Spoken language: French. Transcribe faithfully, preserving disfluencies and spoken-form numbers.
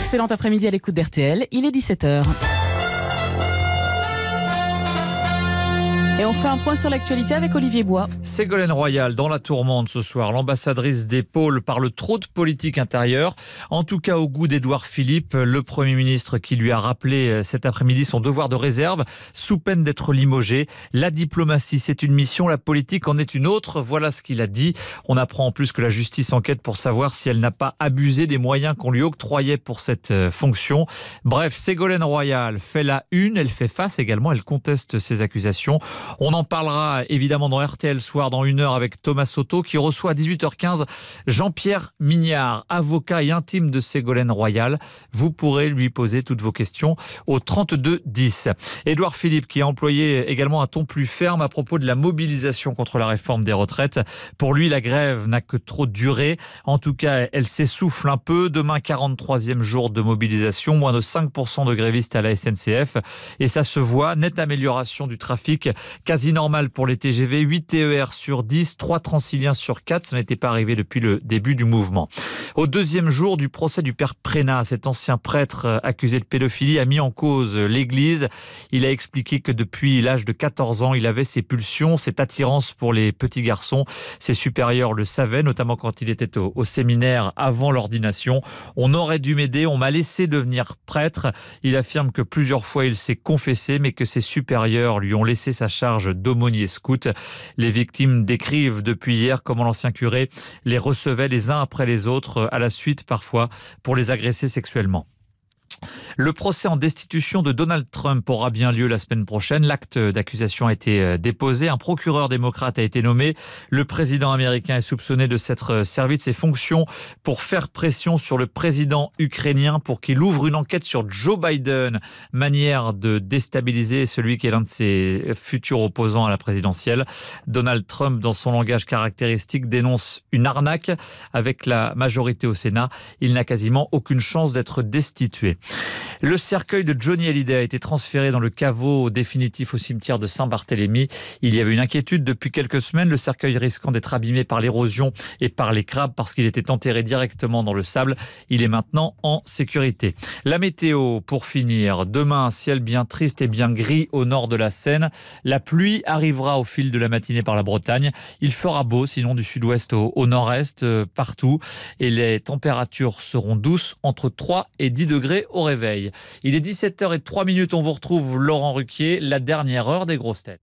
Excellent après-midi à l'écoute d'R T L, il est dix-sept heures. Et on fait un point sur l'actualité avec Olivier Bois. Ségolène Royal dans la tourmente ce soir. L'ambassadrice des pôles parle trop de politique intérieure. En tout cas au goût d'Édouard Philippe, le Premier ministre qui lui a rappelé cet après-midi son devoir de réserve, sous peine d'être limogé. La diplomatie, c'est une mission, la politique en est une autre. Voilà ce qu'il a dit. On apprend en plus que la justice enquête pour savoir si elle n'a pas abusé des moyens qu'on lui octroyait pour cette fonction. Bref, Ségolène Royal fait la une. Elle fait face également, elle conteste ces accusations. On en parlera évidemment dans R T L Soir dans une heure avec Thomas Soto qui reçoit à dix-huit heures quinze Jean-Pierre Mignard, avocat et intime de Ségolène Royal. Vous pourrez lui poser toutes vos questions au trente-deux dix. Édouard Philippe qui a employé également un ton plus ferme à propos de la mobilisation contre la réforme des retraites. Pour lui, la grève n'a que trop duré. En tout cas, elle s'essouffle un peu. Demain, quarante-troisième jour de mobilisation, moins de cinq pour cent de grévistes à la S N C F. Et ça se voit, nette amélioration du trafic. Quasi normal pour les T G V, huit T E R sur dix, trois Transiliens sur quatre, ça n'était pas arrivé depuis le début du mouvement. Au deuxième jour du procès du père Prénat, cet ancien prêtre accusé de pédophilie a mis en cause l'Église. Il a expliqué que depuis l'âge de quatorze ans, il avait ses pulsions, cette attirance pour les petits garçons. Ses supérieurs le savaient, notamment quand il était au, au séminaire avant l'ordination. On aurait dû m'aider, on m'a laissé devenir prêtre. Il affirme que plusieurs fois il s'est confessé, mais que ses supérieurs lui ont laissé sa charge d'aumônier scout. Les victimes décrivent depuis hier comment l'ancien curé les recevait les uns après les autres, à la suite parfois pour les agresser sexuellement. Le procès en destitution de Donald Trump aura bien lieu la semaine prochaine. L'acte d'accusation a été déposé. Un procureur démocrate a été nommé. Le président américain est soupçonné de s'être servi de ses fonctions pour faire pression sur le président ukrainien pour qu'il ouvre une enquête sur Joe Biden. Manière de déstabiliser celui qui est l'un de ses futurs opposants à la présidentielle. Donald Trump, dans son langage caractéristique, dénonce une arnaque. Avec la majorité au Sénat, il n'a quasiment aucune chance d'être destitué. Le cercueil de Johnny Hallyday a été transféré dans le caveau définitif au cimetière de Saint-Barthélemy. Il y avait une inquiétude depuis quelques semaines, le cercueil risquant d'être abîmé par l'érosion et par les crabes parce qu'il était enterré directement dans le sable. Il est maintenant en sécurité. La météo, pour finir. Demain, un ciel bien triste et bien gris au nord de la Seine. La pluie arrivera au fil de la matinée par la Bretagne. Il fera beau, sinon du sud-ouest au, au nord-est, euh, partout. Et les températures seront douces, entre trois et dix degrés au réveil. Il est dix-sept heures zéro trois, on vous retrouve Laurent Ruquier, la dernière heure des grosses têtes.